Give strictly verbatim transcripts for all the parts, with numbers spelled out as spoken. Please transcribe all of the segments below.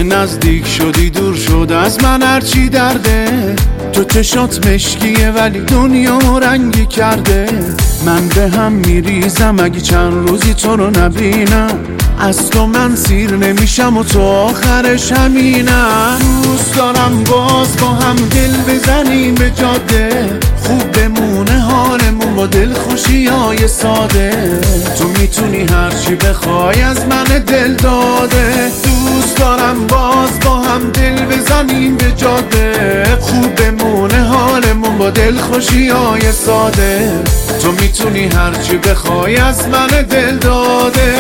نزدیک شدی دور شد از من هرچی درده. تو چشات مشکیه ولی دنیا رنگی کرده. من به هم میریزم اگه چند روزی تو رو نبینم. از تو من سیر نمیشم و تو آخرش همینم. دوست دارم باز با هم دل بزنیم به جاده. خوب بمونه حالمون با دل خوشی های ساده. تو میتونی هرچی بخوای از من دل داده. دوست دارم باز با هم دل بزنیم به جاده. خوب بمونه حالمون با دل خوشی های ساده. تو میتونی هرچی بخوای از من دل داده.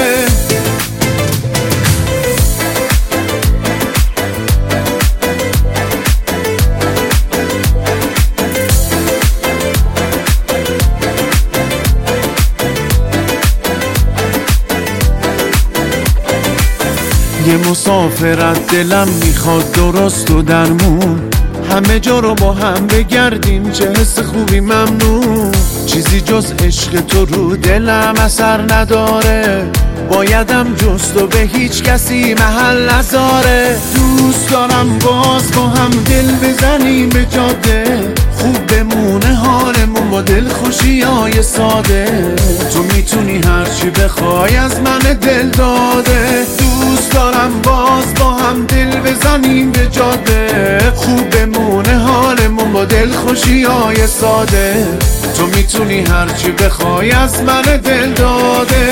یه مسافرت دلم میخواد درست و درمون. همه جا رو با هم بگردیم چه حس خوبی ممنون. چیزی جز عشق تو رو دلم اثر نداره. بایدم جست و به هیچ کسی محل نذاره. دوست دارم باز با هم دل بزنیم به جاده. خوب بمونه حالمون با دل خوشی های ساده. تو میتونی هرچی بخوای از من دل داده. دوست دارم باز با هم دل بزنیم به جاده. خوب بمونه حالمون با دل خوشی های ساده. تو میتونی هرچی بخوای از من دل داده.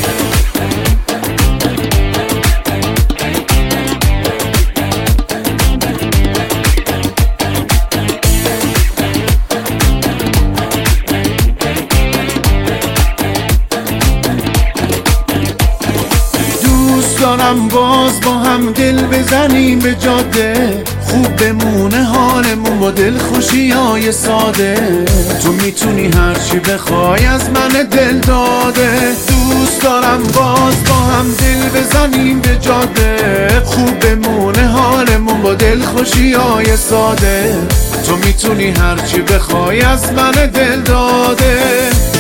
دارم باز با هم دل بزنیم به جاده. خوب بمونه حالمون با دل خوشی های ساده. تو میتونی هرچی بخوای از من دل داده. دوست دارم باز با هم دل بزنیم به جاده. خوب بمونه حالمون با دل خوشی های ساده. تو میتونی هرچی بخوای از من دل داده.